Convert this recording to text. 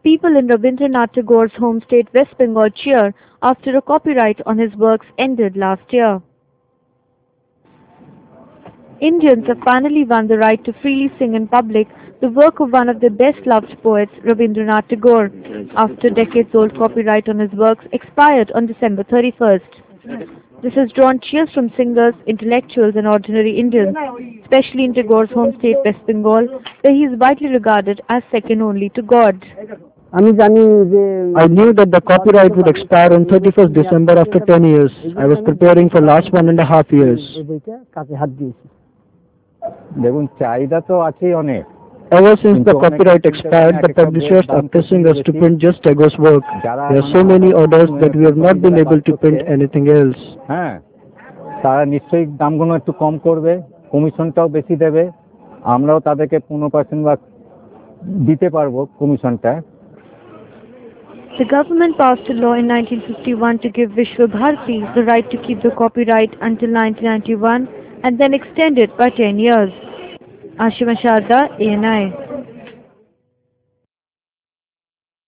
People in Rabindranath Tagore's home state West Bengal cheer after a copyright on his works ended last year. Indians have finally won the right to freely sing in public the work of one of their best-loved poets, Rabindranath Tagore, after decades-old copyright on his works expired on December 31st. This has drawn cheers from singers, intellectuals and ordinary Indians, especially in Tagore's home state West Bengal, where he is widely regarded as second only to God. I knew that the copyright would expire on 31st December after 10 years. I was preparing for last 1.5 years. দেখুন চাহিদা তো আছেই অনেক Ever since the copyright expired, the publishers are pressing us to print just Tagore's work. There are so many orders that we have not been able to print anything else. হ্যাঁ তারা নিশ্চয়ই দামগুলো একটু কম করবে, কমিশনটাও বেশি দেবে, আমরাও তাদেরকে 15% বা দিতে পারবো কমিশনটা। The government passed a law in 1951 to give Vishwa Bharati the right to keep the copyright until 1991 and then extend it by 10 years. Ashima Sharda, ANI.